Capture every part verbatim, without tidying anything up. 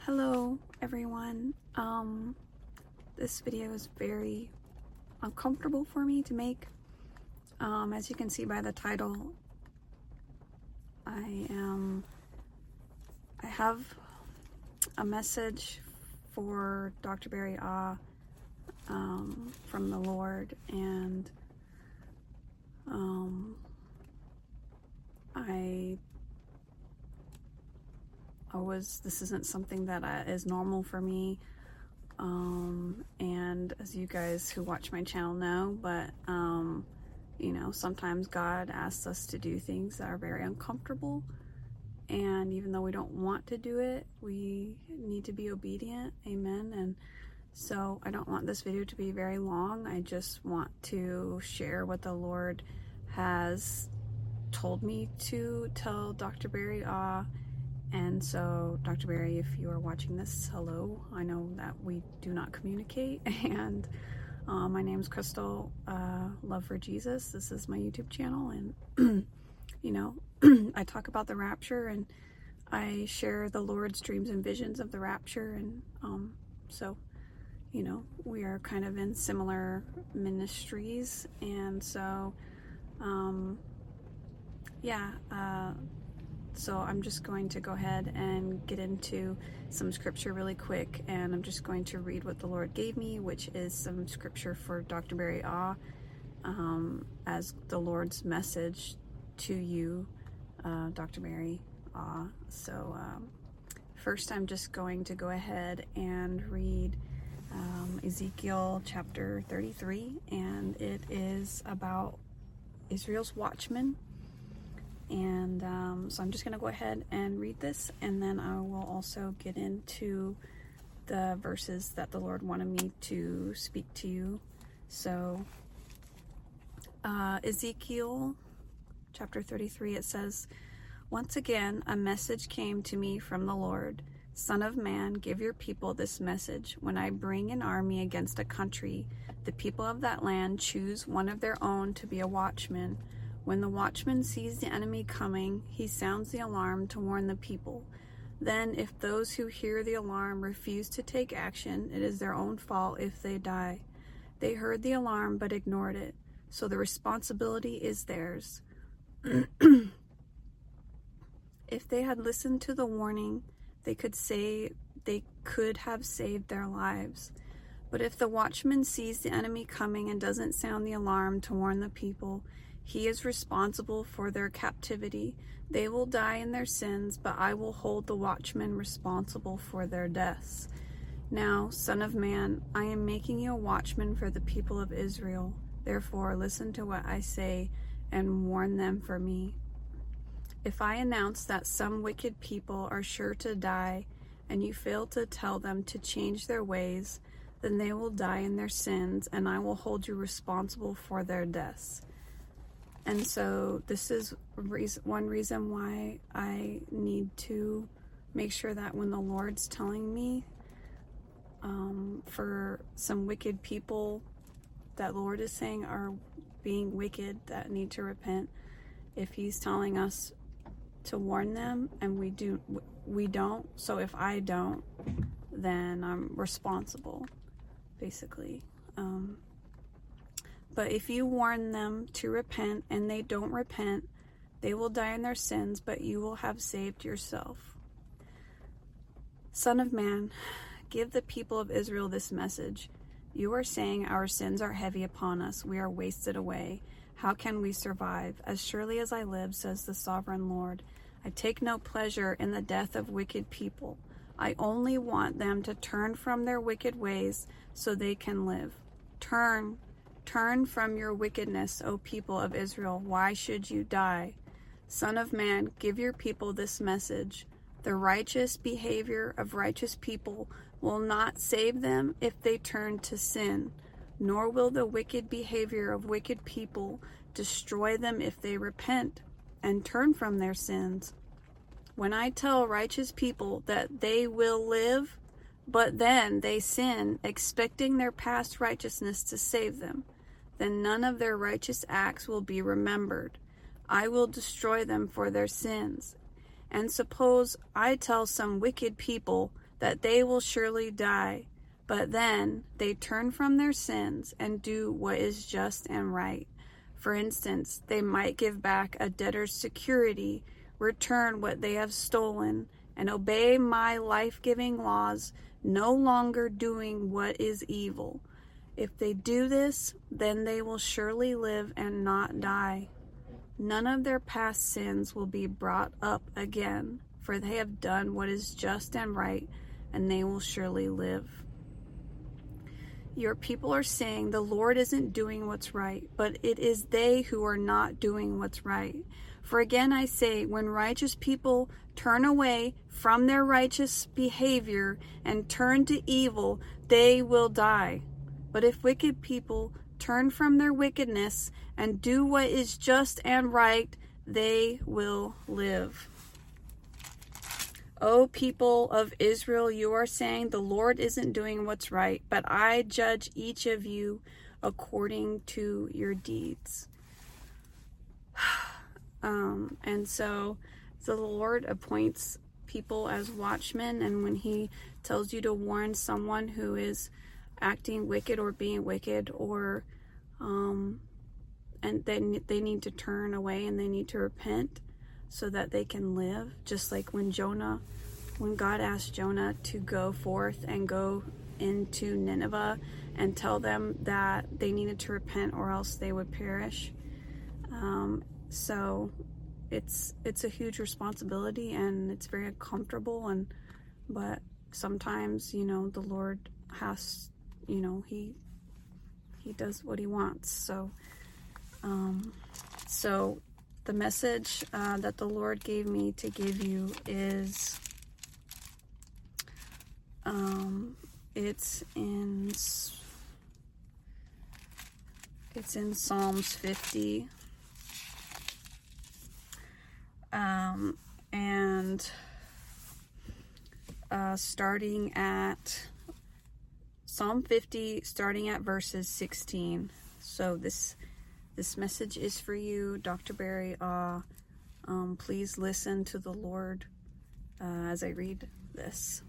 Hello everyone. Um, this video is very uncomfortable for me to make. Um, as you can see by the title, I am, I have a message for Doctor Barry Ah um, from the Lord, and um, I I was, this isn't something that uh, is normal for me, um, and as you guys who watch my channel know, but, um, you know, sometimes God asks us to do things that are very uncomfortable, and even though we don't want to do it, we need to be obedient, amen, and so I don't want this video to be very long. I just want to share what the Lord has told me to tell Doctor Barry Ah. And so, Doctor Barry, if you are watching this, hello. I know that we do not communicate, and uh, my name is Crystal, uh, Love for Jesus. This is my YouTube channel, and, you know, I talk about the rapture, and I share the Lord's dreams and visions of the rapture, and um, so, you know, we are kind of in similar ministries, and so, um, yeah, uh, So I'm just going to go ahead and get into some scripture really quick, and I'm just going to read what the Lord gave me, which is some scripture for Doctor Barry Ah, um, as the Lord's message to you, uh, Doctor Barry Ah. So um, first I'm just going to go ahead and read um, Ezekiel chapter thirty-three, and it is about Israel's watchmen. And um, so I'm just going to go ahead and read this, and then I will also get into the verses that the Lord wanted me to speak to you. So uh, Ezekiel chapter thirty-three, it says, "Once again a message came to me from the Lord. Son of man, give your people this message. When I bring an army against a country, the people of that land choose one of their own to be a watchman. When the watchman sees the enemy coming, he sounds the alarm to warn the people. Then, if those who hear the alarm refuse to take action, it is their own fault if they die. They heard the alarm but ignored it, so the responsibility is theirs. If they had listened to the warning, they could say they could have saved their lives. But if the watchman sees the enemy coming and doesn't sound the alarm to warn the people, he is responsible for their captivity. They will die in their sins, but I will hold the watchmen responsible for their deaths. Now, Son of man, I am making you a watchman for the people of Israel. Therefore, listen to what I say and warn them for me. If I announce that some wicked people are sure to die, and you fail to tell them to change their ways, then they will die in their sins, and I will hold you responsible for their deaths." And so this is one reason why I need to make sure that when the Lord's telling me um, for some wicked people that Lord is saying are being wicked, that need to repent, if he's telling us to warn them and we do, we don't, so if I don't, then I'm responsible, basically. Um, But if you warn them to repent and they don't repent, they will die in their sins, but you will have saved yourself. Son of man, give the people of Israel this message. You are saying our sins are heavy upon us. We are wasted away. How can we survive? As surely as I live, says the sovereign Lord, I take no pleasure in the death of wicked people. I only want them to turn from their wicked ways so they can live. Turn Turn from your wickedness, O people of Israel. Why should you die? Son of man, give your people this message. The righteous behavior of righteous people will not save them if they turn to sin, nor will the wicked behavior of wicked people destroy them if they repent and turn from their sins. When I tell righteous people that they will live, but then they sin, expecting their past righteousness to save them, then none of their righteous acts will be remembered. I will destroy them for their sins. And suppose I tell some wicked people that they will surely die. But then they turn from their sins and do what is just and right. For instance, they might give back a debtor's security, return what they have stolen, and obey my life-giving laws, no longer doing what is evil. If they do this, then they will surely live and not die. None of their past sins will be brought up again, for they have done what is just and right, and they will surely live. Your people are saying the Lord isn't doing what's right, but it is they who are not doing what's right. For again I say, when righteous people turn away from their righteous behavior and turn to evil, they will die. But if wicked people turn from their wickedness and do what is just and right, they will live. O people of Israel, you are saying the Lord isn't doing what's right, but I judge each of you according to your deeds. Um, and so, so the Lord appoints people as watchmen, and when he tells you to warn someone who is acting wicked or being wicked, or um, and then they need to turn away and they need to repent so that they can live, just like when Jonah, when God asked Jonah to go forth and go into Nineveh and tell them that they needed to repent or else they would perish. Um, so it's it's a huge responsibility, and it's very uncomfortable, and but sometimes, you know, the Lord has, you know, he he does what he wants. So um, so the message uh, that the Lord gave me to give you is um, it's in it's in Psalms fifty, um, and uh, starting at Psalm fifty, starting at verses sixteen. So this This message is for you, Doctor Barry. Uh, um, please listen to the Lord uh, as I read this.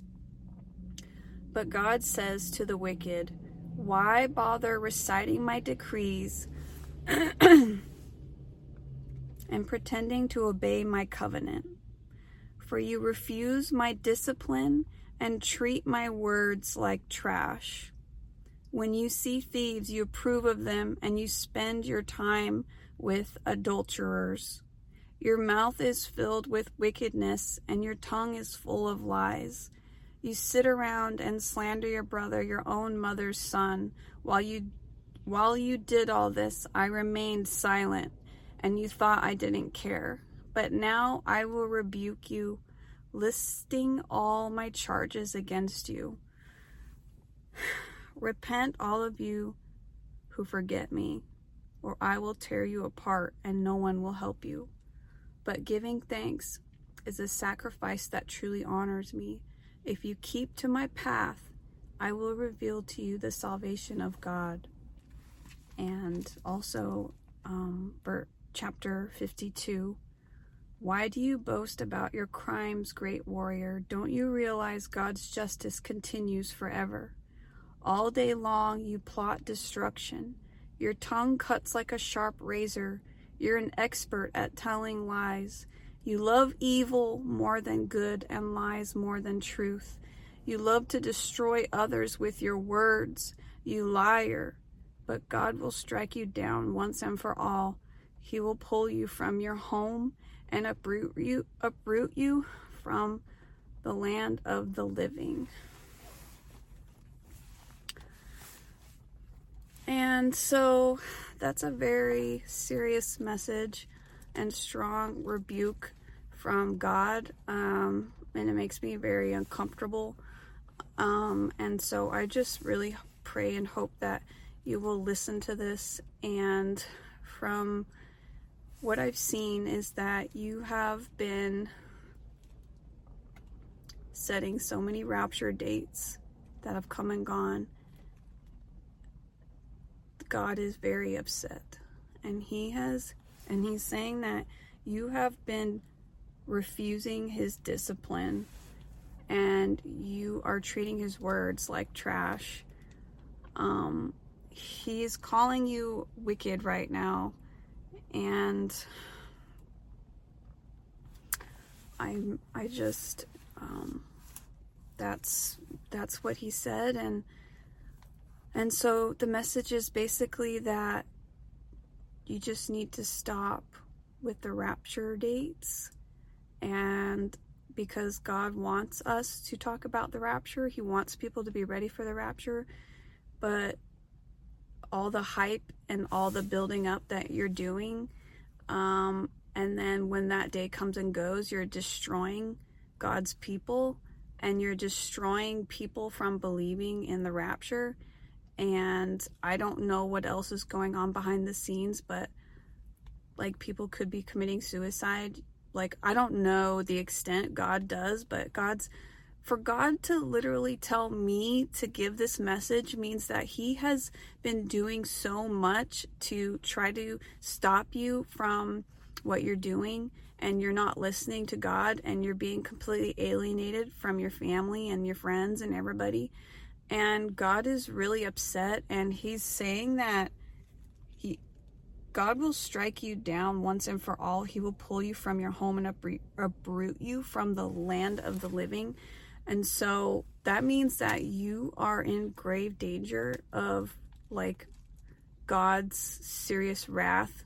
But God says to the wicked, why bother reciting my decrees and pretending to obey my covenant? For you refuse my discipline and treat my words like trash. When you see thieves, you approve of them, and you spend your time with adulterers. Your mouth is filled with wickedness, and your tongue is full of lies. You sit around and slander your brother, your own mother's son. While you, while you did all this, I remained silent, and you thought I didn't care. But now I will rebuke you, listing all my charges against you. Repent, all of you who forget me, or I will tear you apart and no one will help you. But giving thanks is a sacrifice that truly honors me. If you keep to my path, I will reveal to you the salvation of God. And also, um, for chapter fifty-two, why do you boast about your crimes, great warrior? Don't you realize God's justice continues forever? All day long you plot destruction. Your tongue cuts like a sharp razor. You're an expert at telling lies. You love evil more than good and lies more than truth. You love to destroy others with your words, you liar. But God will strike you down once and for all. He will pull you from your home and uproot you, uproot you from the land of the living. And so that's a very serious message and strong rebuke from God, um, and it makes me very uncomfortable. Um, and so I just really pray and hope that you will listen to this. And from what I've seen is that you have been setting so many rapture dates that have come and gone. God is very upset, and he has, and he's saying that you have been refusing his discipline and you are treating his words like trash. Um, he's calling you wicked right now, and I, I just, um, that's, that's what he said. And, and so the message is basically that you just need to stop with the rapture dates. And because God wants us to talk about the rapture, he wants people to be ready for the rapture, but all the hype and all the building up that you're doing, um, and then when that day comes and goes, you're destroying God's people, and you're destroying people from believing in the rapture. And I don't know what else is going on behind the scenes, but like people could be committing suicide. Like, I don't know the extent. God does, but God's, for God to literally tell me to give this message means that he has been doing so much to try to stop you from what you're doing, and you're not listening to God, and you're being completely alienated from your family and your friends and everybody. And God is really upset, and he's saying that he, God will strike you down once and for all. He will pull you from your home and uproot, uproot you from the land of the living. And so that means that you are in grave danger of like God's serious wrath,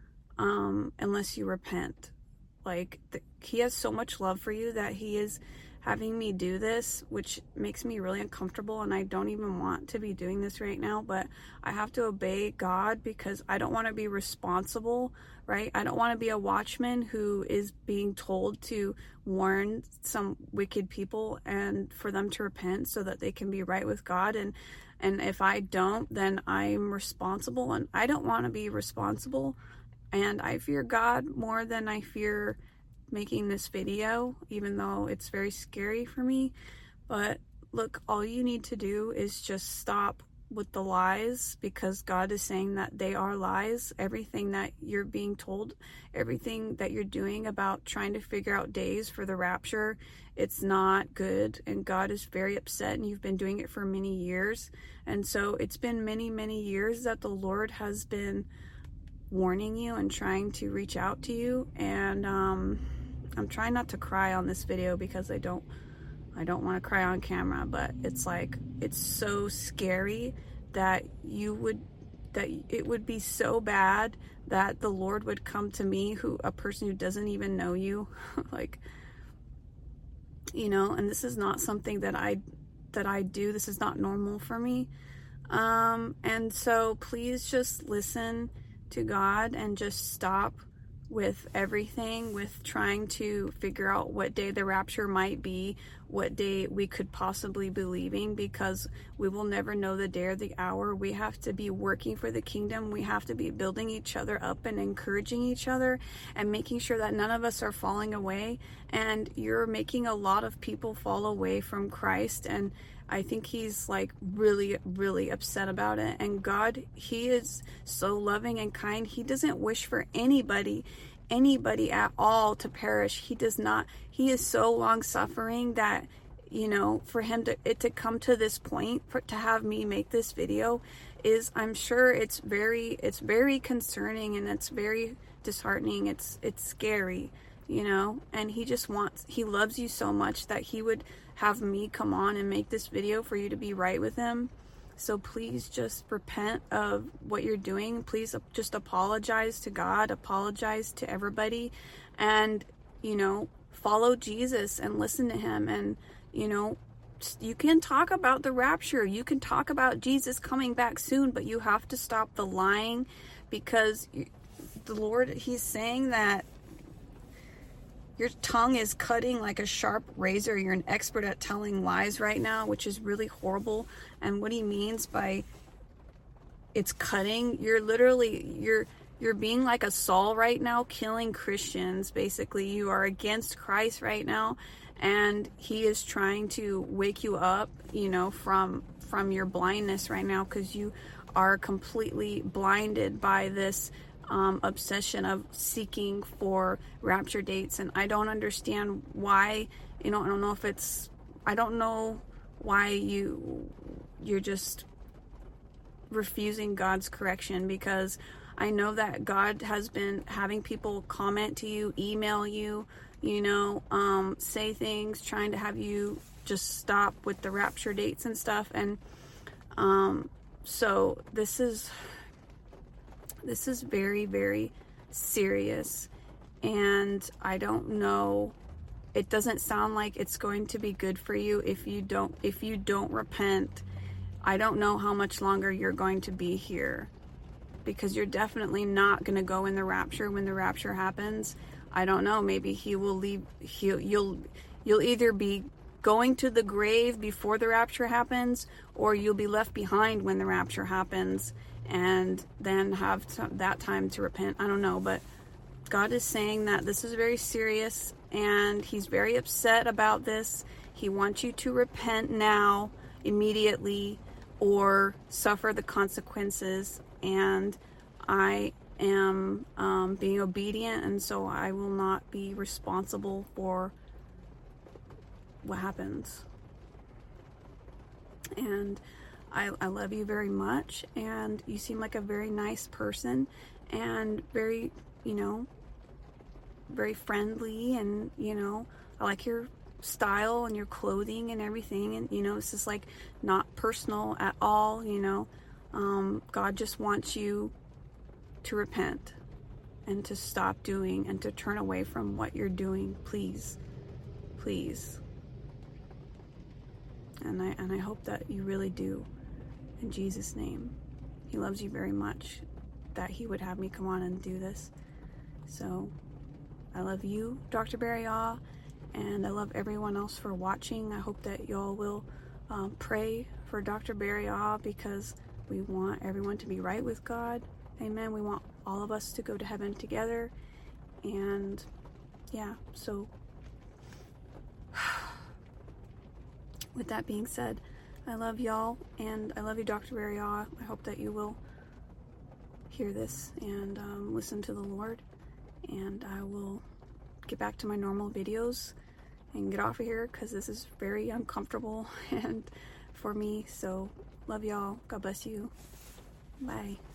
um, unless you repent. Like the, he has so much love for you that he is having me do this, which makes me really uncomfortable, and I don't even want to be doing this right now, but I have to obey God because I don't want to be responsible, right? I don't want to be a watchman who is being told to warn some wicked people and for them to repent so that they can be right with God. And and if I don't, then I'm responsible, and I don't want to be responsible. And I fear God more than I fear making this video, even though it's very scary for me. But look, all you need to do is just stop with the lies, because God is saying that they are lies. Everything that you're being told, everything that you're doing about trying to figure out days for the rapture, it's not good, and God is very upset, and you've been doing it for many years. And so it's been many, many years that the Lord has been warning you and trying to reach out to you. And um I'm trying not to cry on this video because I don't I don't want to cry on camera, but it's like, it's so scary that you would that it would be so bad that the Lord would come to me, who a person who doesn't even know you, like, you know, and this is not something that I that I do. This is not normal for me. Um and so please just listen to God and just stop with everything, with trying to figure out what day the rapture might be, what day we could possibly be leaving, because we will never know the day or the hour. We have to be working for the kingdom. We have to be building each other up and encouraging each other and making sure that none of us are falling away. And you're making a lot of people fall away from Christ, and I think he's like really, really upset about it. And God, he is so loving and kind. He doesn't wish for anybody, anybody at all to perish. He does not. He is so long suffering that, you know, for him to, it to come to this point, for, to have me make this video is, I'm sure it's very, it's very concerning, and it's very disheartening. It's, it's scary, you know, and he just wants, he loves you so much that he would have me come on and make this video for you to be right with him. So please just repent of what you're doing. Please just apologize to God, apologize to everybody, and, you know, follow Jesus and listen to him. And, you know, you can talk about the rapture, you can talk about Jesus coming back soon, but you have to stop the lying, because the Lord, he's saying that your tongue is cutting like a sharp razor. You're an expert at telling lies right now, which is really horrible. And what he means by it's cutting, you're literally, you're you're being like a Saul right now, killing Christians. Basically, you are against Christ right now, and he is trying to wake you up, you know, from from your blindness right now, because you are completely blinded by this Um, obsession of seeking for rapture dates. And I don't understand why, you know, I don't know if it's I don't know why you you're just refusing God's correction, because I know that God has been having people comment to you, email you, you know, um, say things, trying to have you just stop with the rapture dates and stuff. And um, so this is this is very, very serious. And I don't know, it doesn't sound like it's going to be good for you if you don't if you don't repent. I don't know how much longer you're going to be here, because you're definitely not going to go in the rapture when the rapture happens. I don't know, maybe he will leave, he'll, you'll, you'll either be going to the grave before the rapture happens, or you'll be left behind when the rapture happens and then have to, that time to repent. I don't know, but God is saying that this is very serious and he's very upset about this. He wants you to repent now, immediately, or suffer the consequences. And I am um, being obedient, and so I will not be responsible for what happens. And I, I love you very much, and you seem like a very nice person, and very, you know, very friendly, and, you know, I like your style and your clothing and everything, and, you know, this is like not personal at all, you know. Um, God just wants you to repent and to stop doing and to turn away from what you're doing. Please, please. And I and I hope that you really do, in Jesus' name. He loves you very much, that he would have me come on and do this. So I love you, Doctor Barry Ah, and I love everyone else for watching. I hope that y'all will um, pray for Doctor Barry Ah, because we want everyone to be right with God. Amen. We want all of us to go to heaven together. And yeah, so with that being said, I love y'all, and I love you, Doctor Barry Ah. I hope that you will hear this and um, listen to the Lord. And I will get back to my normal videos and get off of here, because this is very uncomfortable and for me. So love y'all. God bless you. Bye.